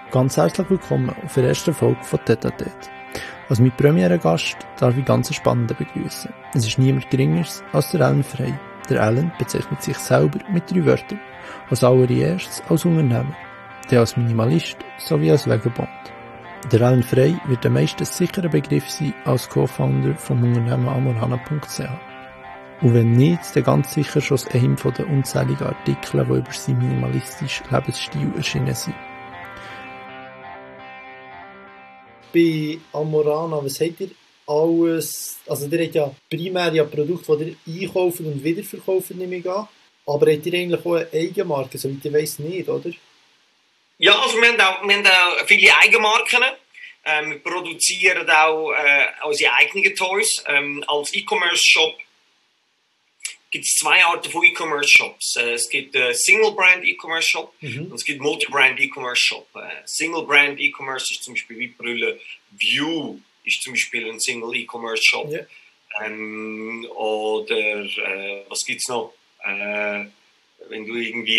Ganz herzlich willkommen auf der ersten Folge von Tete à Tete. Als mein Premiere-Gast darf ich ganz Spannenden begrüßen. Es ist niemand Geringeres als der Alan Frey. Der Alan bezeichnet sich selber mit 3 Wörtern. Als allererstes als Unternehmer, dann als Minimalist sowie als Vagabond. Der Alan Frey wird den meisten sicher ein Begriff sein als Co-Founder vom Unternehmen amorana.ch. Und wenn nicht, dann ganz sicher schon aus einem der unzähligen Artikel, die über seinen minimalistischen Lebensstil erschienen sind. Bei Amorana, was habt ihr alles, also ihr habt ja primär ja Produkte, die ihr einkauft und wiederverkauft, nehme ich an, aber habt ihr eigentlich auch eine Eigenmarke, soweit ich weiss nicht, oder? Ja, also wir haben auch viele Eigenmarken. Wir produzieren auch unsere eigenen Toys. Als E-Commerce-Shop gibt es 2 Arten von E-Commerce-Shops. Es gibt Single-Brand E-Commerce-Shop und es gibt Multi-Brand E-Commerce-Shop. Single-Brand E-Commerce ist zum Beispiel wie Brille. View ist zum Beispiel ein Single-E-Commerce-Shop. Yeah. Oder was gibt es noch? Wenn du irgendwie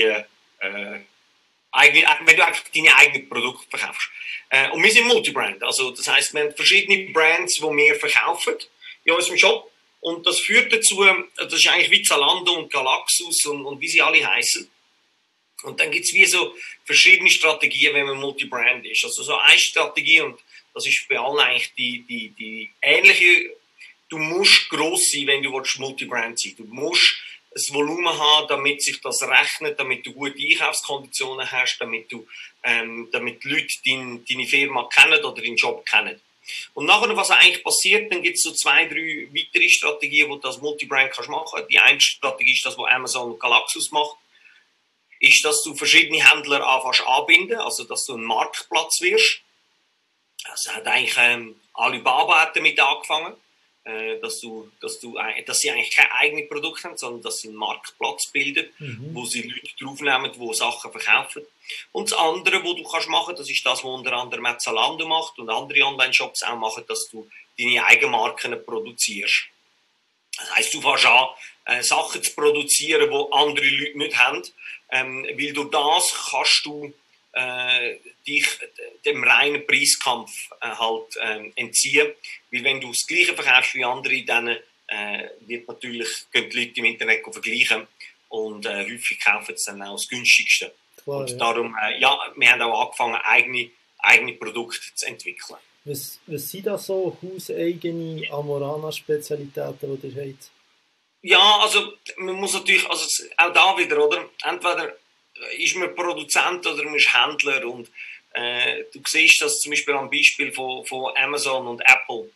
wenn du einfach deine eigenen Produkte verkaufst. Und wir sind Multi-Brand. Also das heisst, wir haben verschiedene Brands, die wir verkaufen in unserem Shop. Und das führt dazu, das ist eigentlich wie Zalando und Galaxus und wie sie alle heißen. Und dann gibt es wie so verschiedene Strategien, wenn man Multi-Brand ist. Also so eine Strategie, und das ist bei allen eigentlich die ähnliche, du musst gross sein, wenn du Multi-Brand sein willst. Du musst ein Volumen haben, damit sich das rechnet, damit du gute Einkaufskonditionen hast, damit die Leute deine Firma kennen oder deinen Job kennen. Und nachher, was eigentlich passiert, dann gibt es so 2, 3 weitere Strategien, wo du das Multibrand kannst machen. Die eine Strategie ist das, was Amazon und Galaxus macht, ist, dass du verschiedene Händler anfängst anbinden, also dass du ein Marktplatz wirst. Also hat eigentlich Alibaba damit angefangen, dass sie eigentlich kein eigenes Produkt haben, sondern dass sie einen Marktplatz bilden, wo sie Leute draufnehmen, die Sachen verkaufen. Und das andere, was du kannst machen, das ist das, was unter anderem Zalando macht und andere Online-Shops auch machen, dass du deine Eigenmarken produzierst. Das heisst, du fängst an, Sachen zu produzieren, die andere Leute nicht haben, weil durch das kannst du dich dem reinen Preiskampf entziehen. Weil wenn du das Gleiche verkaufst wie andere, dann wird natürlich, können die Leute im Internet vergleichen und häufig kaufen sie dann auch das günstigste. Klar, und darum, wir haben auch angefangen, eigene Produkte zu entwickeln. Was sind da so hauseigene Amorana-Spezialitäten, die ihr habt? Ja, also man muss natürlich, also auch da wieder, oder? Entweder ist man Produzent oder man ist Händler, und du siehst das zum Beispiel am Beispiel von Amazon und Apple.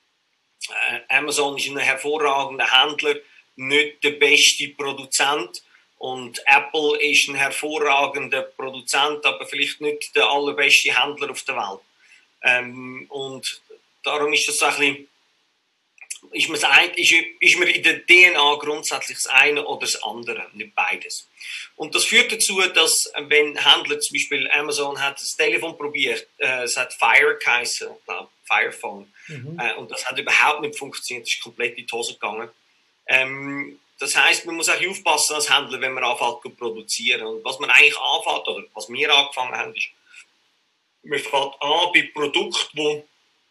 Amazon ist ein hervorragender Händler, nicht der beste Produzent, und Apple ist ein hervorragender Produzent, aber vielleicht nicht der allerbeste Händler auf der Welt. Und darum ist das so ein bisschen, ist man in der DNA grundsätzlich das eine oder das andere, nicht beides. Und das führt dazu, dass wenn Händler, zum Beispiel Amazon hat das Telefon probiert, es hat Fire geheißen, Firephone, und das hat überhaupt nicht funktioniert, es ist komplett in die Hose gegangen. Das heisst, man muss auch aufpassen als Händler, wenn man anfängt zu produzieren. Und was man eigentlich anfängt, oder was wir angefangen haben, ist, man fängt an bei Produkten, die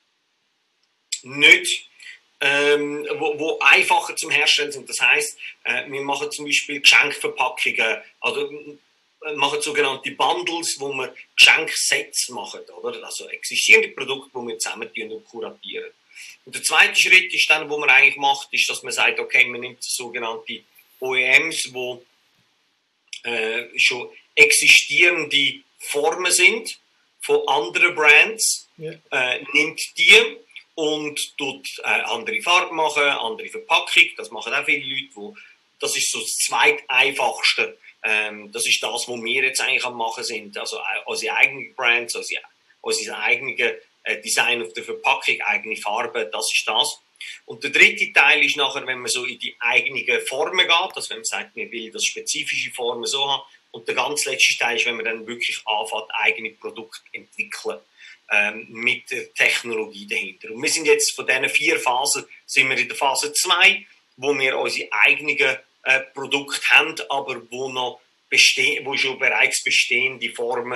nicht wo einfacher zum Herstellen sind. Das heisst, wir machen zum Beispiel Geschenkverpackungen, also machen sogenannte Bundles, wo wir Geschenksets machen, oder? Also existierende Produkte, die wir zusammen und kuratieren. Und der zweite Schritt ist dann, wo man eigentlich macht, ist, dass man sagt, okay, man nimmt sogenannte OEMs, wo schon existierende Formen sind von anderen Brands, nimmt die und tut andere Farben machen, andere Verpackung. Das machen auch viele Leute. Das ist so das zweiteinfachste. Das ist das, was wir jetzt eigentlich am machen sind. Also unsere eigenen Brands, unsere eigenen Design auf der Verpackung, eigene Farben, das ist das. Und der dritte Teil ist nachher, wenn man so in die eigenen Formen geht, also wenn man sagt, man will das spezifische Formen so haben. Und der ganz letzte Teil ist, wenn man dann wirklich anfängt, eigene Produkte entwickeln. Mit der Technologie dahinter. Und wir sind jetzt von diesen 4 Phasen, sind wir in der Phase 2, wo wir unsere eigenen Produkte haben, aber wo schon bereits bestehende Formen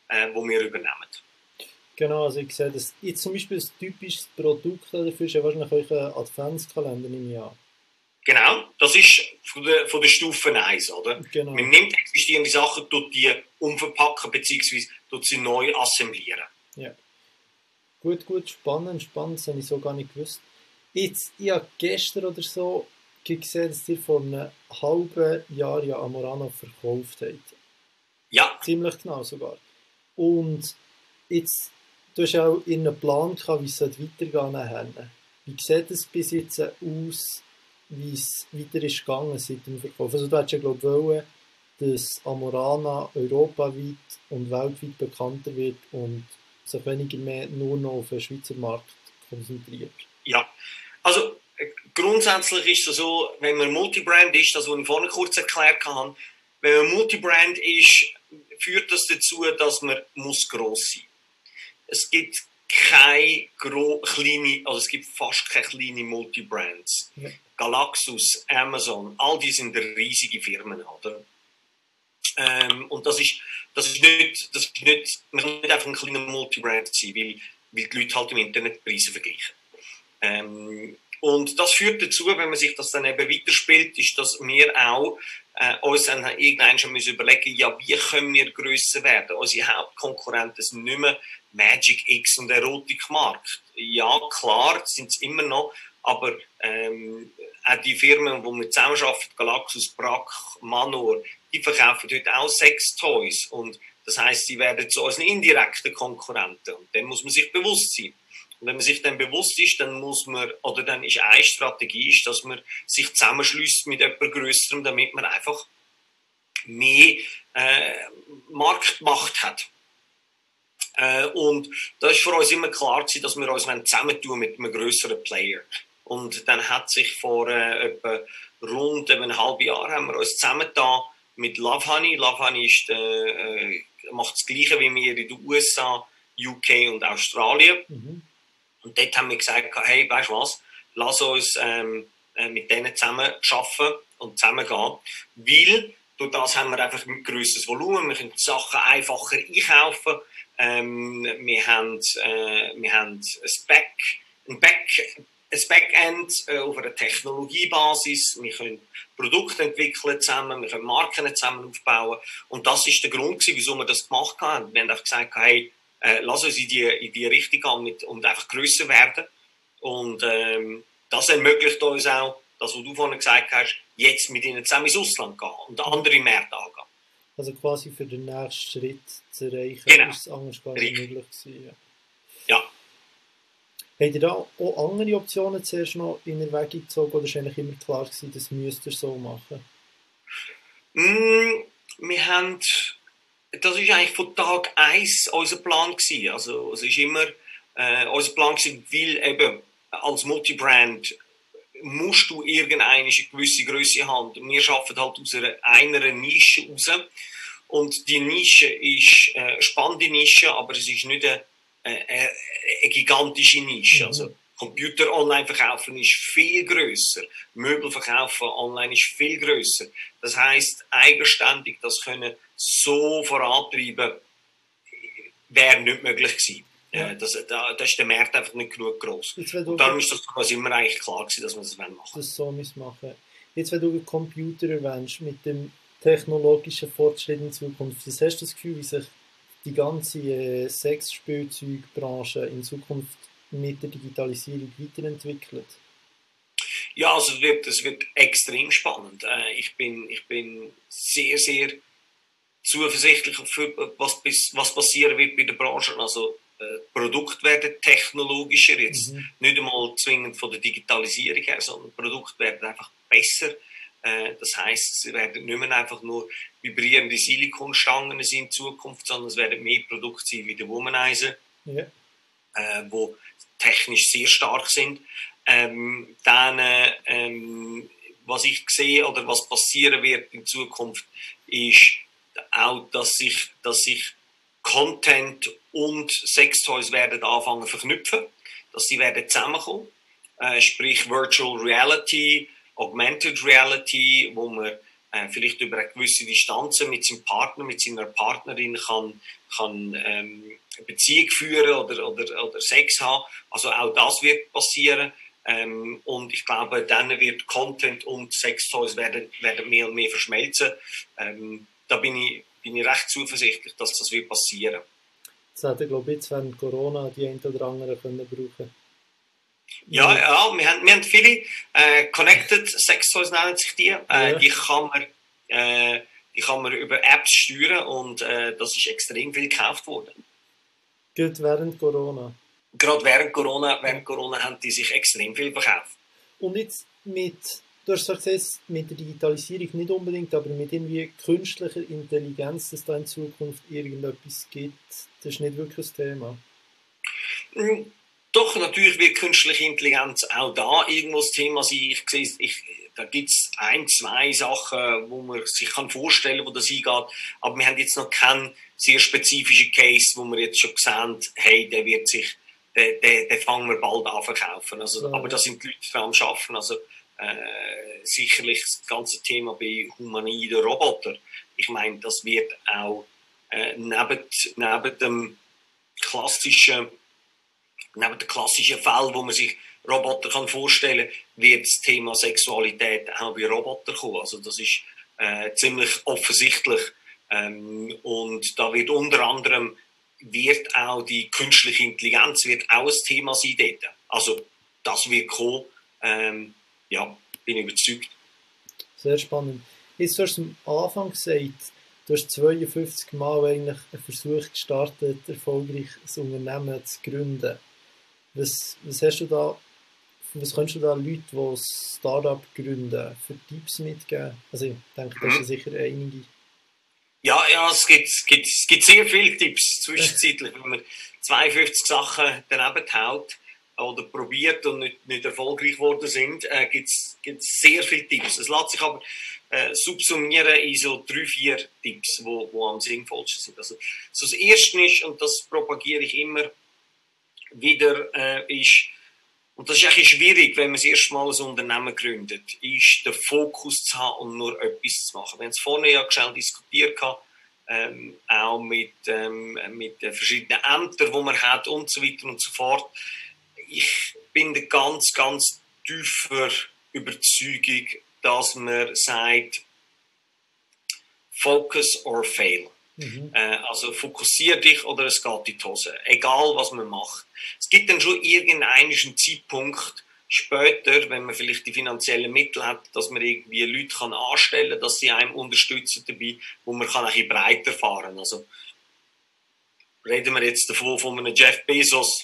wo wir übernehmen. Genau, also ich sehe, dass jetzt zum Beispiel ein typisches Produkt dafür ist ja wahrscheinlich euer Adventskalender, nehme ich an. Genau, das ist von der Stufe 1, oder? Genau. Man nimmt existierende Sachen, tut die umverpacken, beziehungsweise tut sie neu assemblieren. Ja. Gut, spannend, das habe ich so gar nicht gewusst. Jetzt, ich habe gestern oder so gesehen, dass ihr vor einem halben Jahr ja Amorana verkauft habt. Ja. Ziemlich genau sogar. Und jetzt, du hast auch in einem Plan gehabt, wie es weitergehen nachher. Wie sieht es bis jetzt aus, wie es weiter ist gegangen seit dem Verkauf? Also du hättest ja, glaube ich, wollen, dass Amorana europaweit und weltweit bekannter wird und sich weniger mehr nur noch auf den Schweizer Markt konzentriert. Ja, also grundsätzlich ist es so, wenn man Multibrand ist, das, was ich vorhin kurz erklärt habe, wenn man Multibrand ist, führt das dazu, dass man muss gross sein. Es gibt keine kleine, also es gibt fast keine kleine Multibrands. Ja. Galaxus, Amazon, all die sind riesige Firmen, oder? Und das ist nicht, man kann nicht einfach ein kleiner Multibrand sein, weil die Leute halt im Internet Preise vergleichen. Und das führt dazu, wenn man sich das dann eben weiterspielt, ist, dass wir auch uns dann irgendwann schon überlegen, ja, wie können wir grösser werden? Unsere Hauptkonkurrenten sind nicht mehr Magic X und Erotikmarkt. Ja, klar, sind es immer noch, aber auch die Firmen, die wir zusammenarbeiten, Galaxus, Brack, Manor, die verkaufen heute auch Sex-Toys. Und das heisst, sie werden zu unseren indirekten Konkurrenten. Und dem muss man sich bewusst sein. Und wenn man sich dann bewusst ist, dann muss man, oder dann ist eine Strategie, ist, dass man sich zusammenschließt mit jemand Grösserem, damit man einfach mehr Marktmacht hat. Und da ist für uns immer klar gewesen, dass wir uns zusammentun mit einem grösseren Player. Und dann hat sich vor etwa rund einem halben Jahr haben wir uns zusammengetan mit Love Honey. Love Honey ist, macht das Gleiche wie wir in den USA, UK und Australien. Mhm. Und dort haben wir gesagt, hey, weißt du was, lass uns mit denen zusammen arbeiten und zusammengehen, weil durch das haben wir einfach ein grösseres Volumen, wir können die Sachen einfacher einkaufen, wir haben ein Backend auf einer Technologiebasis, wir können Produkte entwickeln zusammen, wir können Marken zusammen aufbauen und das ist der Grund, wieso wir das gemacht haben. Wir haben einfach gesagt, hey, lass uns in die Richtung gehen und einfach grösser werden. Und das ermöglicht uns auch, das, was du vorhin gesagt hast, jetzt mit ihnen zusammen ins Ausland gehen und andere Märkte angehen. Also quasi für den nächsten Schritt zu erreichen, genau. Ist es anders gar nicht möglich gewesen. Ja. Habt ihr da auch andere Optionen zuerst noch in Erwägung gezogen oder war eigentlich immer klar gewesen, das müsst ihr so machen? Wir haben... Das war eigentlich von Tag 1 unser Plan gewesen. Also, es ist immer unser Plan gewesen, weil eben als Multibrand musst du irgendeine gewisse Grösse haben. Wir arbeiten halt aus einer Nische raus. Und die Nische ist eine spannende Nische, aber es ist nicht eine gigantische Nische. Also, Computer online verkaufen ist viel grösser. Möbel verkaufen online ist viel grösser. Das heisst, eigenständig das können so vorantreiben, wäre nicht möglich gewesen. Ja. Da ist der Markt einfach nicht genug gross. Und darum ist das für uns immer eigentlich klar gewesen, dass wir das machen wollen. Das so machen. Jetzt, wenn du Computer erwähnst, mit dem technologischen Fortschritt in Zukunft, was hast du das Gefühl, wie sich die ganze Sexspielzeugbranche in Zukunft mit der Digitalisierung weiterentwickelt? Ja, also es wird extrem spannend. Ich bin sehr, sehr zuversichtlich für was passieren wird bei der Branche. Also Produkte werden technologischer, jetzt nicht einmal zwingend von der Digitalisierung her, sondern Produkte werden einfach besser. Das heisst, sie werden nicht mehr einfach nur vibrierende Silikonstangen sein in Zukunft, sondern es werden mehr Produkte sein wie der Womanizer, wo technisch sehr stark sind. Was ich sehe oder was passieren wird in Zukunft, ist auch, dass sich Content und Sextoys werden anfangen zu verknüpfen, dass sie werden zusammenkommen, sprich Virtual Reality, Augmented Reality, wo man vielleicht über eine gewisse Distanz mit seinem Partner, mit seiner Partnerin kann Beziehung führen oder Sex haben. Also auch das wird passieren. Und ich glaube, dann wird Content und Sextoys werden mehr und mehr verschmelzen. Da bin ich recht zuversichtlich, dass das wird passieren. Das hätte, glaube ich, jetzt während Corona die ein oder andere können brauchen. Ja, wir haben viele Connected Sextoys nennen sich die. Die kann man über Apps steuern und das ist extrem viel gekauft worden. Gut, während Corona. Gerade während Corona haben die sich extrem viel verkauft. Und jetzt du hast gesagt, mit der Digitalisierung nicht unbedingt, aber mit irgendwie künstlicher Intelligenz, dass da in Zukunft irgendetwas gibt, das ist nicht wirklich das Thema. Doch, natürlich wird künstliche Intelligenz auch da irgendwo das Thema sein. Da gibt es ein, zwei Sachen, wo man sich vorstellen kann, wo das hingeht. Aber wir haben jetzt noch keinen sehr spezifischen Case, wo wir jetzt schon sehen, hey, den fangen wir bald an zu verkaufen. Also, ja. Aber da sind die Leute dran am Arbeiten. Also, sicherlich das ganze Thema bei humanoiden Robotern. Ich meine, das wird auch neben dem klassischen Fall, wo man sich Roboter vorstellen kann, wird das Thema Sexualität auch bei Robotern kommen. Also das ist ziemlich offensichtlich. Und da wird unter anderem auch die künstliche Intelligenz auch ein Thema sein dort. Also das wird kommen. Ja, bin überzeugt. Sehr spannend. Jetzt hast du am Anfang gesagt, du hast 52 Mal eigentlich einen Versuch gestartet, erfolgreich ein Unternehmen zu gründen. Was könntest du da Leuten, die ein Startup gründen, für Tipps mitgeben? Also ich denke, das sind sicher einige. Ja, es gibt sehr viele Tipps zwischenzeitlich. Wenn man 52 Sachen daneben haut oder probiert und nicht erfolgreich geworden sind, gibt es sehr viele Tipps. Es lässt sich aber subsumieren in so 3-4 Tipps, wo am sinnvollsten sind. Also so das Erste ist, und das propagiere ich immer wieder, ist, und das ist eigentlich schwierig, wenn man das erste Mal ein Unternehmen gründet, ist den Fokus zu haben und nur etwas zu machen. Wir haben es vorhin ja schnell diskutiert, auch mit den verschiedenen Ämtern, die man hat und so weiter und so fort. Ich bin der ganz, ganz tiefer Überzeugung, dass man sagt, focus or fail. Also fokussier dich oder es geht in die Hose. Egal, was man macht. Es gibt dann schon irgendeinen Zeitpunkt später, wenn man vielleicht die finanziellen Mittel hat, dass man irgendwie Leute anstellen kann, dass sie einem unterstützen dabei, wo man ein bisschen breiter fahren kann. Also reden wir jetzt davon von einem Jeff Bezos,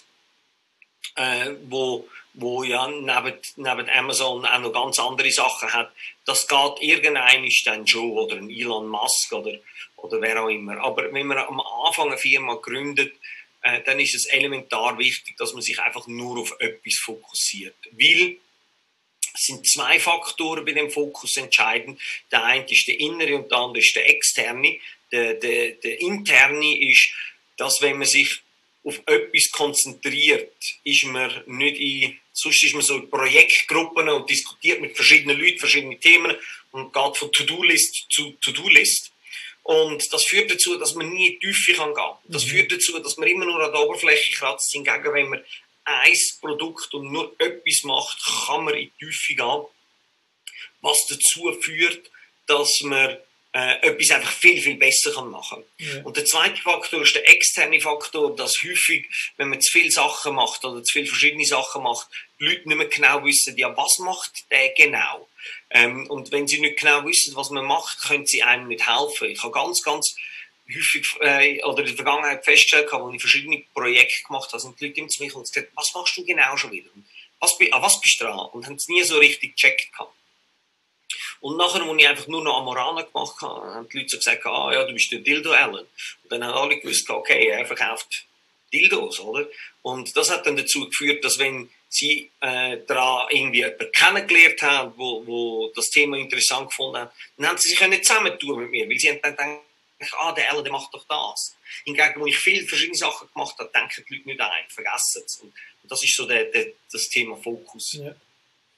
wo ja neben Amazon auch noch ganz andere Sachen hat. Das geht irgendein dann schon, oder ein Elon Musk oder wer auch immer. Aber wenn man am Anfang eine Firma gründet, dann ist es elementar wichtig, dass man sich einfach nur auf etwas fokussiert. Weil es sind 2 Faktoren bei dem Fokus entscheidend. Der eine ist der innere und der andere ist der externe. Der interne ist, dass wenn man sich auf etwas konzentriert, ist man nicht sonst ist man so in Projektgruppen und diskutiert mit verschiedenen Leuten, verschiedene Themen und geht von To-Do-List zu To-Do-List. Und das führt dazu, dass man nie in die Tiefe gehen kann. Das führt dazu, dass man immer nur an der Oberfläche kratzt. Hingegen, wenn man ein Produkt und nur etwas macht, kann man in die Tiefe gehen. Was dazu führt, dass man etwas einfach viel, viel besser machen kann. Ja. Und der zweite Faktor ist der externe Faktor, dass häufig, wenn man zu viele Sachen macht oder zu viele verschiedene Sachen macht, die Leute nicht mehr genau wissen, ja, was macht der genau? Und wenn sie nicht genau wissen, was man macht, können sie einem nicht helfen. Ich habe ganz, ganz häufig oder in der Vergangenheit festgestellt, als ich verschiedene Projekte gemacht habe, sind die Leute zu mich und gesagt, was machst du genau schon wieder? An was bist du dran? Und haben es nie so richtig gecheckt gehabt. Und nachher, als ich einfach nur noch Amorana gemacht habe, haben die Leute so gesagt, ja, du bist der Dildo Alan. Und dann haben alle gewusst, okay, er verkauft Dildos, oder? Und das hat dann dazu geführt, dass wenn sie daran irgendwie jemanden kennengelernt haben, wo das Thema interessant gefunden haben, dann haben sie sich nicht zusammentun mit mir, weil sie haben dann gedacht, der Alan, der macht doch das. Hingegen, wo ich viele verschiedene Sachen gemacht habe, denken die Leute nicht ein, vergessen es. Und das ist so das Thema Fokus. Ja.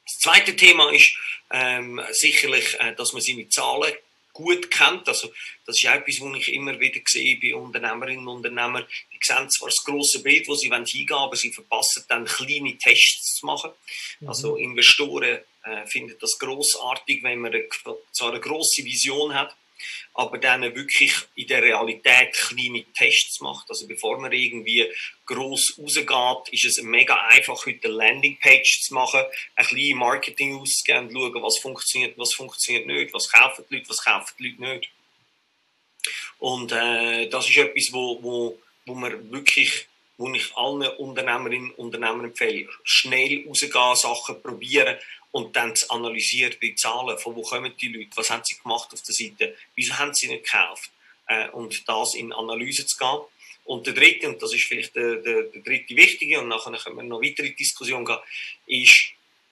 Das zweite Thema ist sicherlich, dass man seine Zahlen gut kennt. Also, das ist auch etwas, was ich immer wieder sehe bei Unternehmerinnen und Unternehmern. Die sehen zwar das grosse Bild, das sie hingehen wollen, aber sie verpassen dann kleine Tests zu machen. Also Investoren finden das grossartig, wenn man zwar eine grosse Vision hat, aber dann wirklich in der Realität kleine Tests macht. Also bevor man irgendwie gross rausgeht, ist es mega einfach, heute eine Landingpage zu machen, ein bisschen Marketing auszugeben, schauen, was funktioniert nicht, was kaufen die Leute nicht. Und das ist etwas, wo man wirklich, wo ich allen Unternehmerinnen und Unternehmern empfehle, schnell rausgehen, Sachen probieren und dann zu analysieren, die Zahlen, von wo kommen die Leute, was haben sie gemacht auf der Seite, wieso haben sie nicht gekauft, und das in Analyse zu gehen. Und der dritte, und das ist vielleicht der dritte wichtige, und nachher können wir noch weitere Diskussion gehen, ist,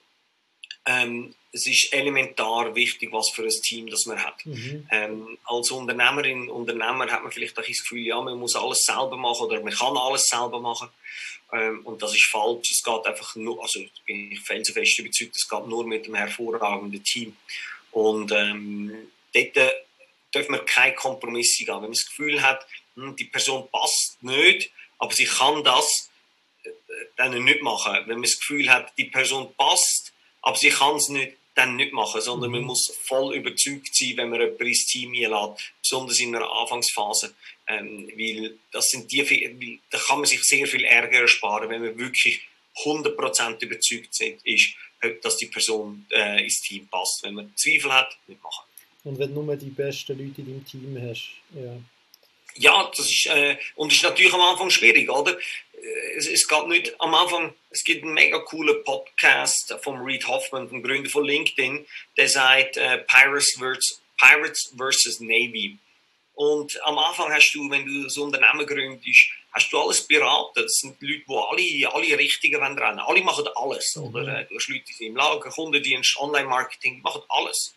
es ist elementar wichtig, was für ein Team das man hat. Als Unternehmerin, Unternehmer hat man vielleicht auch das Gefühl, ja, man muss alles selber machen oder man kann alles selber machen. Und das ist falsch. Es geht einfach nur, also bin ich felsenfest überzeugt, es geht nur mit einem hervorragenden Team. Und dort darf man keine Kompromisse gehen. Wenn man das Gefühl hat, die Person passt nicht, aber sie kann das dann nicht machen. Wenn man das Gefühl hat, die Person passt, aber sie kann es nicht, dann nicht machen, sondern man muss voll überzeugt sein, wenn man jemanden ins Team einlädt, besonders in einer Anfangsphase, weil das sind da kann man sich sehr viel Ärger ersparen, wenn man wirklich 100% überzeugt ist, dass die Person ins Team passt. Wenn man Zweifel hat, nicht machen. Und wenn du nur die besten Leute in deinem Team hast, ja. Ja, das ist, und ist natürlich am Anfang schwierig, oder? Es geht nicht am Anfang, es gibt einen mega coolen Podcast vom Reid Hoffman, dem Gründer von LinkedIn, der sagt Pirates versus Navy. Und am Anfang hast du, wenn du so ein Unternehmen gründest, hast du alles beraten. Das sind Leute, die alle Richtigen rennen wollen. Alle machen alles, oder? Du hast Leute im Lager, Kundendienst, Online-Marketing, machen alles.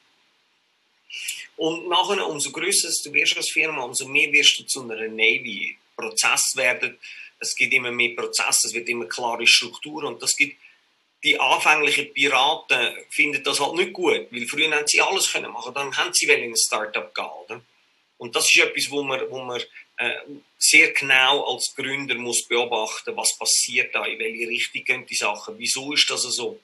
Und nachher, umso grösser du wirst als Firma, umso mehr wirst du zu einer Navy. Prozess werden, es gibt immer mehr Prozesse, es wird immer klare Struktur und das gibt die anfänglichen Piraten finden das halt nicht gut, weil früher haben sie alles können machen, dann haben sie in ein Startup gehen, oder? Und das ist etwas, wo man sehr genau als Gründer muss beobachten, was passiert da, in welche Richtung gehen die Sachen, wieso ist das so?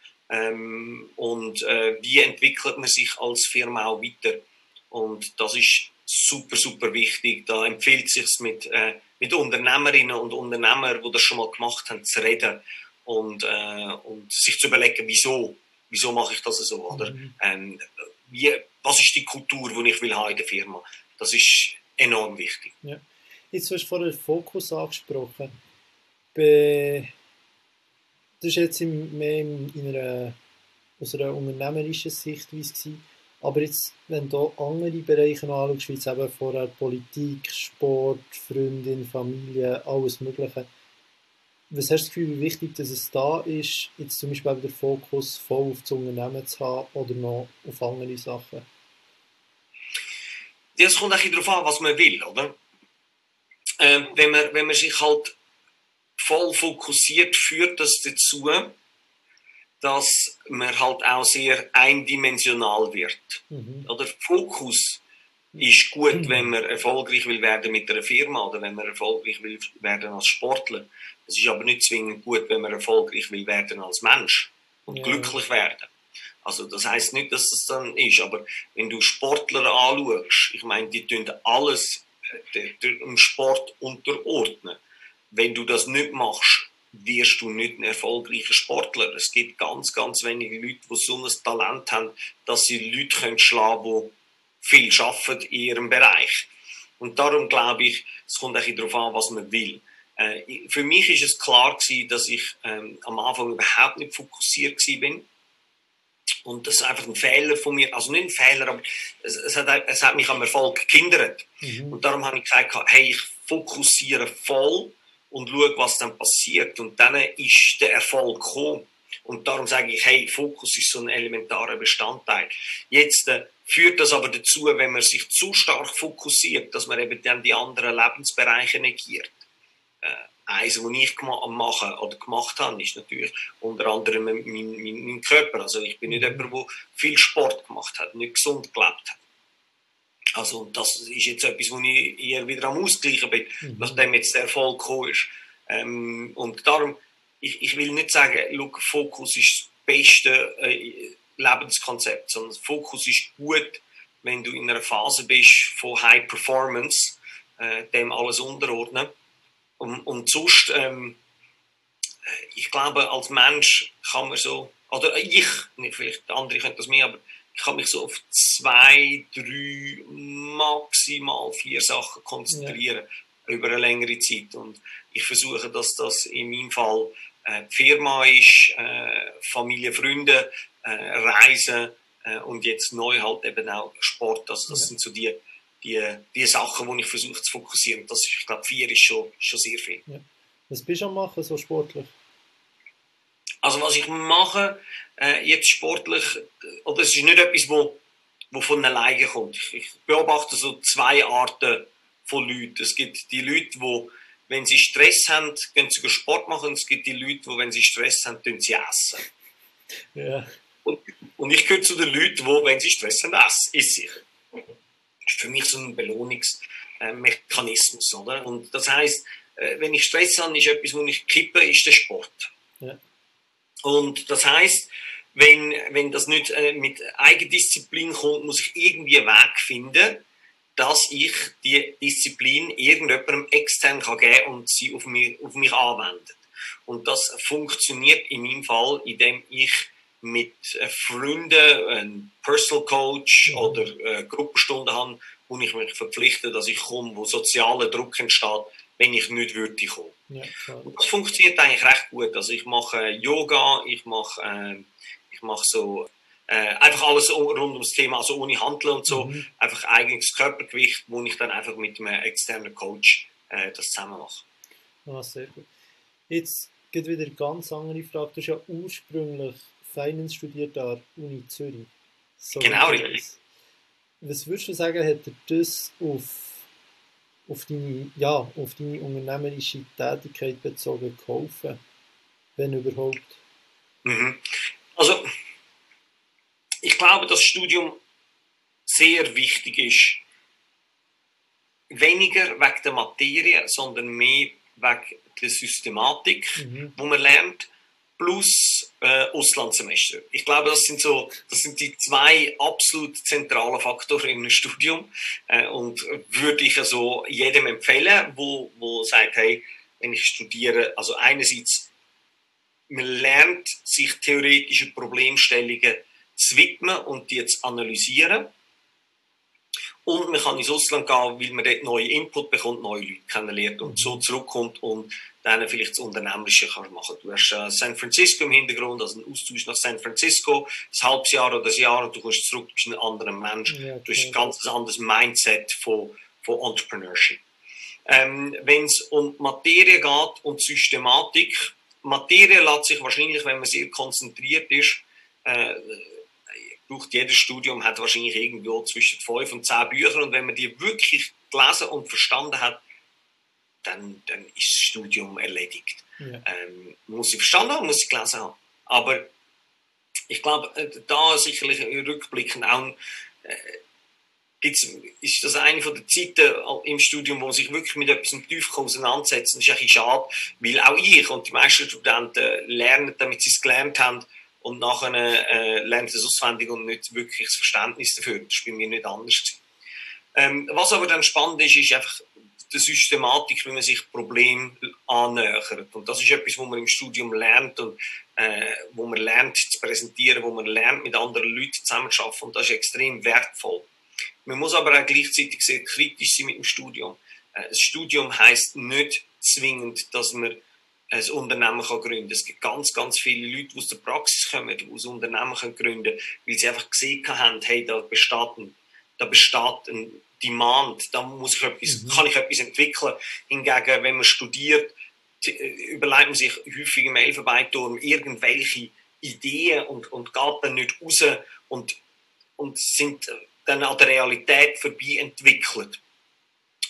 Und wie entwickelt man sich als Firma auch weiter? Und das ist super, super wichtig. Da empfiehlt es sich mit Unternehmerinnen und Unternehmern, die das schon mal gemacht haben, zu reden und sich zu überlegen, wieso mache ich das so, oder? Was ist die Kultur, die ich will haben in der Firma? Das ist enorm wichtig. Ja. Jetzt hast du vorhin den Fokus angesprochen. Das war jetzt mehr aus einer unternehmerischen Sichtweise gewesen. Aber jetzt, wenn du andere Bereiche anschaust, wie jetzt eben vorher Politik, Sport, Freundin, Familie, alles Mögliche, was hast du das Gefühl, wie wichtig dass es da ist, jetzt zum Beispiel den Fokus voll auf das Unternehmen zu haben oder noch auf andere Sachen? Ja, es kommt auch darauf an, was man will, oder? Wenn man sich halt voll fokussiert, führt das dazu, dass man halt auch sehr eindimensional wird. Oder Fokus ist gut, wenn man erfolgreich will werden mit einer Firma oder wenn man erfolgreich will werden als Sportler. Es ist aber nicht zwingend gut, wenn man erfolgreich will werden als Mensch und glücklich werden. Also das heisst nicht, dass das dann ist, aber wenn du Sportler anschaust, ich meine, die tun alles dem Sport unterordnen. Wenn du das nicht machst, wirst du nicht ein erfolgreicher Sportler. Es gibt ganz, ganz wenige Leute, die so ein Talent haben, dass sie Leute schlagen können, die viel arbeiten in ihrem Bereich. Und darum glaube ich, es kommt auch darauf an, was man will. Für mich ist es klar gewesen, dass ich am Anfang überhaupt nicht fokussiert war. Und das ist einfach ein Fehler von mir. Also nicht ein Fehler, aber es hat mich am Erfolg gehindert. Und darum habe ich gesagt, hey, ich fokussiere voll und schaue, was dann passiert. Und dann ist der Erfolg gekommen. Und darum sage ich, hey, Fokus ist so ein elementarer Bestandteil. Jetzt führt das aber dazu, wenn man sich zu stark fokussiert, dass man eben dann die anderen Lebensbereiche negiert. eins, was ich mache oder gemacht habe, ist natürlich unter anderem mein Körper. Also ich bin nicht jemand, der viel Sport gemacht hat, nicht gesund gelebt hat. Also das ist jetzt etwas, wo ich eher wieder am Ausgleichen bin, nachdem jetzt der Erfolg gekommen ist. Und darum, ich will nicht sagen, look, Fokus ist das beste Lebenskonzept, sondern Fokus ist gut, wenn du in einer Phase bist von High Performance, dem alles unterordnen. Und sonst, ich glaube, als Mensch kann man so, oder ich, nicht vielleicht andere können das mehr, aber ich kann mich so auf 2, 3, maximal 4 Sachen konzentrieren über eine längere Zeit. Und ich versuche, dass das in meinem Fall die Firma ist, Familie, Freunde, Reisen und jetzt neu halt eben auch Sport. Also das sind so die Sachen, die ich versuche zu fokussieren. Das, ich glaube, 4 ist schon sehr viel. Ja. Was bist du am machen, so sportlich? Also was ich mache, jetzt sportlich, oder es ist nicht etwas, wo von alleine kommt. Ich beobachte so 2 Arten von Leuten. Es gibt die Leute, die, wenn sie Stress haben, gehen sie Sport machen. Und es gibt die Leute, die, wenn sie Stress haben, sie essen. Ja. Und ich gehöre zu den Leuten, die, wenn sie Stress haben, essen. Ist sicher. Das ist für mich so ein Belohnungsmechanismus, oder? Und das heisst, wenn ich Stress habe, ist etwas, wo ich kippe, ist der Sport. Ja. Und das heisst, wenn das nicht mit Eigendisziplin kommt, muss ich irgendwie einen Weg finden, dass ich die Disziplin irgendjemandem extern geben kann und sie auf mich anwendet. Und das funktioniert in meinem Fall, indem ich mit Freunden einen Personal Coach oder Gruppenstunden habe, wo ich mich verpflichte, dass ich komme, wo sozialer Druck entsteht, wenn ich nicht würde kommen. Ja, und das funktioniert eigentlich recht gut. Also ich mache Yoga, ich mache so einfach alles rund ums Thema, also ohne Handeln und so, einfach eigenes Körpergewicht, wo ich dann einfach mit einem externen Coach das zusammen mache. Ah, sehr gut. Jetzt geht wieder eine ganz andere Frage. Du hast ja ursprünglich Finance studiert an der Uni Zürich. So genau, richtig. Was würdest du sagen, hat dir das auf deine unternehmerische Tätigkeit bezogen geholfen, wenn überhaupt? Also, ich glaube, dass das Studium sehr wichtig ist. Weniger wegen der Materie, sondern mehr wegen der Systematik, die man lernt, plus Auslandssemester. Ich glaube, das sind die 2 absolut zentralen Faktoren in einem Studium und würde ich also jedem empfehlen, wo sagt, hey, wenn ich studiere, also einerseits man lernt, sich theoretische Problemstellungen zu widmen und die zu analysieren. Und man kann ins Ausland gehen, weil man dort neue Input bekommt, neue Leute kennenlernt und so zurückkommt und dann vielleicht das Unternehmerische kann machen. Du hast San Francisco im Hintergrund, also einen Austausch nach San Francisco, ein halbes Jahr oder ein Jahr und du kommst zurück, du bist ein anderer Mensch. Ja, du hast ein ganz anderes Mindset von Entrepreneurship. Wenn es um Materie geht und Systematik, Materie lässt sich wahrscheinlich, wenn man sehr konzentriert ist, braucht jedes Studium, hat wahrscheinlich irgendwo zwischen 5 und 10 Bücher und wenn man die wirklich gelesen und verstanden hat, dann ist das Studium erledigt. Ja. Man muss sie verstanden haben, muss sie gelesen haben. Aber ich glaube, da sicherlich rückblickend auch ist das eine von den Zeiten im Studium, wo man sich wirklich mit etwas tief auseinandersetzt. Das ist ein bisschen schade, weil auch ich und die meisten Studenten lernen, damit sie es gelernt haben und nachher lernen sie es auswendig und nicht wirklich das Verständnis dafür. Das ist bei mir nicht anders. Was aber dann spannend ist einfach die Systematik, wie man sich Probleme annähert. Und das ist etwas, was man im Studium lernt und wo man lernt zu präsentieren, wo man lernt, mit anderen Leuten zusammenzuarbeiten. Und das ist extrem wertvoll. Man muss aber auch gleichzeitig sehr kritisch sein mit dem Studium. Das Studium heisst nicht zwingend, dass man ein Unternehmen gründen kann. Es gibt ganz, ganz viele Leute, die aus der Praxis kommen, die ein Unternehmen gründen können, weil sie einfach gesehen haben, hey, da besteht ein Demand, da muss ich kann ich etwas entwickeln. Hingegen, wenn man studiert, überlegt man sich häufig im Elfenbeinturm irgendwelche Ideen und geht dann nicht raus und sind dann an der Realität vorbei entwickelt.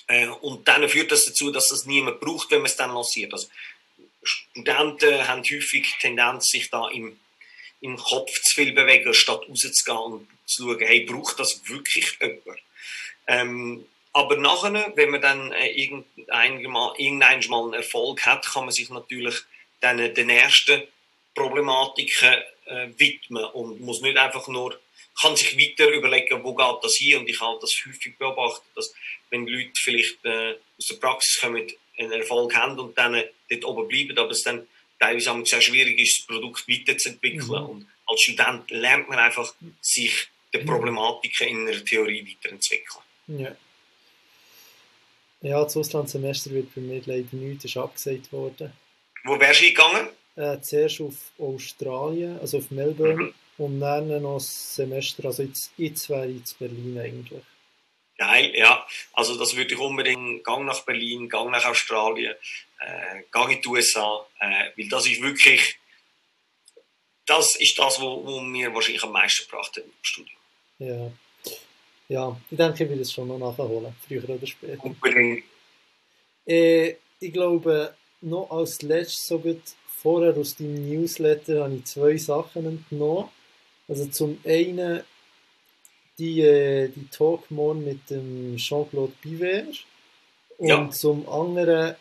Und dann führt das dazu, dass das niemand braucht, wenn man es dann lanciert. Also Studenten haben häufig die Tendenz, sich da im Kopf zu viel bewegen, statt rauszugehen und zu schauen, hey, braucht das wirklich jemand? Aber nachher, wenn man dann irgendwann mal einen Erfolg hat, kann man sich natürlich dann den ersten Problematiken widmen und muss nicht einfach nur, kann sich weiter überlegen, wo geht das hin, und ich habe das häufig beobachtet, dass wenn Leute vielleicht aus der Praxis kommen, einen Erfolg haben und dann dort oben bleiben, aber es dann teilweise auch sehr schwierig ist, das Produkt weiterzuentwickeln. Und als Student lernt man einfach, sich die Problematiken in einer Theorie weiterentwickeln. Ja. Ja, das Auslandssemester wird bei mir leider nichts, ist abgesagt worden. Wo wärst du hingegangen? Zuerst auf Australien, also auf Melbourne, und dann noch das Semester, also jetzt wäre ich in Berlin eigentlich. Geil, ja. Also das würde ich unbedingt, Gang nach Berlin, Gang nach Australien, Gang in die USA, weil das ist wirklich, das ist das, wo mir wahrscheinlich am meisten gebracht hat im Studium. Ja. Ja, ich denke, ich will es schon noch nachholen, früher oder später. Unbedingt. Ich glaube, noch als letztes, so gut vorher aus deinem Newsletter, habe ich 2 Sachen entnommen. Also zum einen die Talk morgen mit dem Jean-Claude Biver und Ja. zum anderen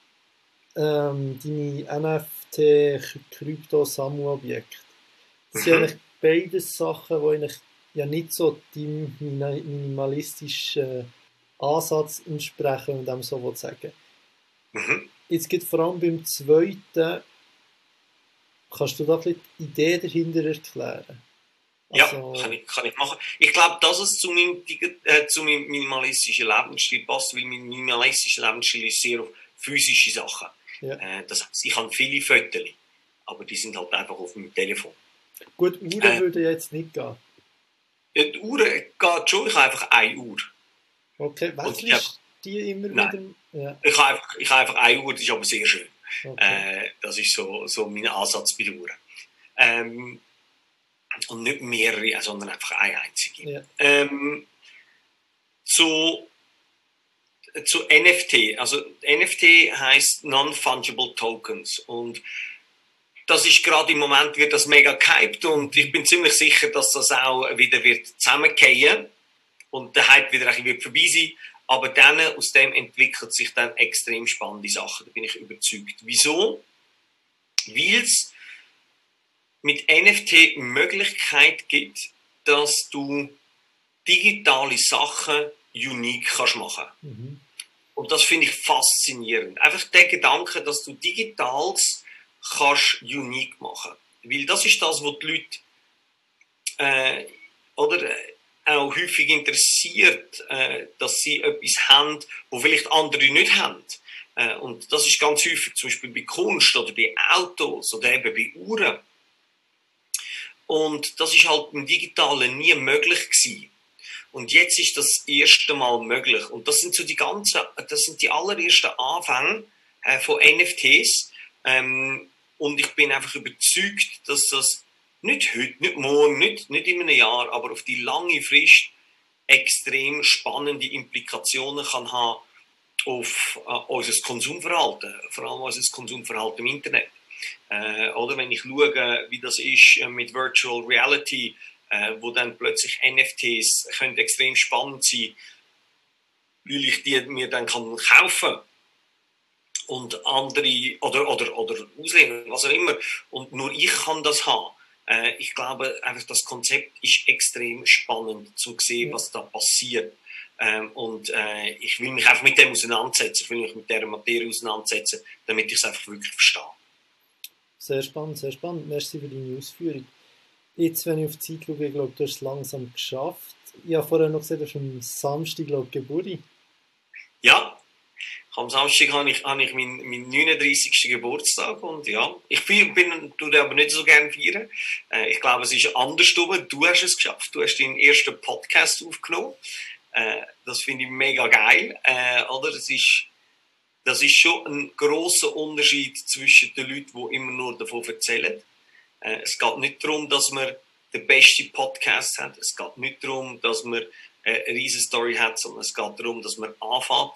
deine NFT-Krypto-Sammlobjekte. Das sind eigentlich beides Sachen, die eigentlich ja nicht so deinem minimalistischen Ansatz entsprechen, wenn man dem so sagen. Jetzt geht vor allem beim zweiten, kannst du da ein bisschen die Idee dahinter erklären? Also, ja, kann ich machen. Ich glaube, dass es zu meinem minimalistischen Lebensstil passt, weil mein minimalistischer Lebensstil ist sehr auf physische Sachen. Ja. Das heißt, ich habe viele Fotos, aber die sind halt einfach auf meinem Telefon. Gut, Uhren würde jetzt nicht gehen. Ja, die Uhr geht schon, ich habe einfach eine Uhr. Okay, wechselst die immer nein. wieder? Ja. Ich habe einfach eine Uhr, die ist aber sehr schön. Okay. Das ist so mein Ansatz bei der Uhr. Und nicht mehrere, sondern einfach eine einzige. Ja. Zu NFT. Also NFT heißt Non-Fungible Tokens. Und das ist gerade im Moment, wird das mega gehypt, und ich bin ziemlich sicher, dass das auch wieder wird zusammenfallen und der Hype wieder ein bisschen vorbei sein. Aber dann, aus dem entwickelt sich dann extrem spannende Sachen. Da bin ich überzeugt. Wieso? Weil es mit NFT Möglichkeit gibt, dass du digitale Sachen unique kannst machen. Und das finde ich faszinierend. Einfach der Gedanke, dass du Digitales kannst unique machen. Weil das ist das, was die Leute auch häufig interessiert, dass sie etwas haben, wo vielleicht andere nicht haben. Und das ist ganz häufig zum Beispiel bei Kunst oder bei Autos oder eben bei Uhren. Und das ist halt im Digitalen nie möglich gewesen. Und jetzt ist das erste Mal möglich. Und das sind so das sind die allerersten Anfänge von NFTs. Und ich bin einfach überzeugt, dass das nicht heute, nicht morgen, nicht in einem Jahr, aber auf die lange Frist extrem spannende Implikationen kann haben auf unser Konsumverhalten, vor allem unser Konsumverhalten im Internet. Oder wenn ich schaue, wie das ist mit Virtual Reality, wo dann plötzlich NFTs können extrem spannend sein, weil ich die mir dann kaufen kann. Und andere, oder auslehnen, was auch immer. Und nur ich kann das haben. Ich glaube, einfach das Konzept ist extrem spannend zu sehen, was da passiert. Und ich will mich einfach mit dem auseinandersetzen, ich will mich mit dieser Materie auseinandersetzen, damit ich es einfach wirklich verstehe. Sehr spannend, sehr spannend. Merci für deine Ausführung. Jetzt, wenn ich auf die Zeit schaue, ich glaube, du hast es langsam geschafft. Ich habe vorher noch gesehen, du hast am Samstag, glaube ich, Geburt. Ja, am Samstag habe ich meinen 39. Geburtstag und ja, ich tue aber nicht so gerne feiern. Ich glaube, es ist andersrum. Du hast es geschafft. Du hast deinen ersten Podcast aufgenommen. Das finde ich mega geil. Oder? Das ist schon ein grosser Unterschied zwischen den Leuten, die immer nur davon erzählen. Es geht nicht darum, dass man den besten Podcast hat. Es geht nicht darum, dass man eine riesen Story hat, sondern es geht darum, dass man anfängt,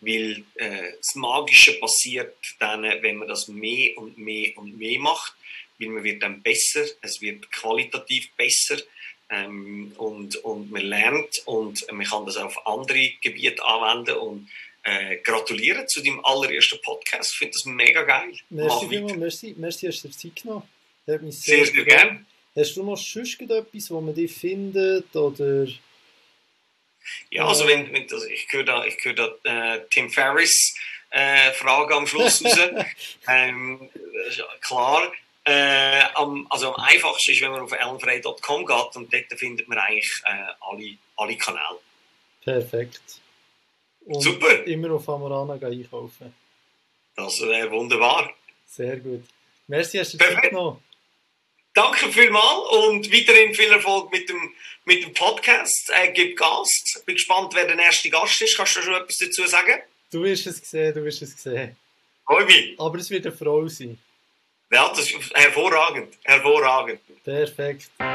weil das Magische passiert dann, wenn man das mehr und mehr und mehr macht, weil man wird dann besser, es wird qualitativ besser und man lernt und man kann das auf andere Gebiete anwenden und gratulieren zu deinem allerersten Podcast. Ich finde das mega geil. Merci vielmals, merci, hast du dir Zeit genommen. Hat mich sehr gerne. Hast du noch sonst etwas, wo man dich findet, oder... Ja, also ich höre da Tim Ferriss Frage am Schluss raus. Klar. Also am einfachsten ist, wenn man auf ellenfrei.com geht und dort findet man eigentlich alle Kanäle. Perfekt. Und super. Immer auf Amorana einkaufen. Das wäre wunderbar. Sehr gut. Merci, hast du Zeit genommen. Danke vielmals und weiterhin viel Erfolg mit dem Podcast. Gib Gas. Bin gespannt, wer der erste Gast ist. Kannst du schon etwas dazu sagen? Du wirst es sehen. Freue mich. Aber es wird eine Frau sein. Ja, das ist hervorragend. Perfekt.